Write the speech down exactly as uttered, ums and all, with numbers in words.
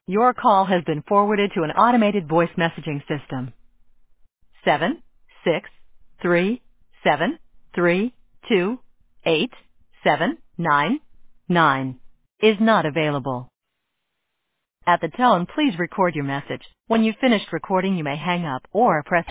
Your call has been forwarded to an automated voice messaging system. Seven, six, three, seven, three, two, eight, seven, nine, nine is not available. At the tone, please record your message. When you've finished recording, you may hang up or press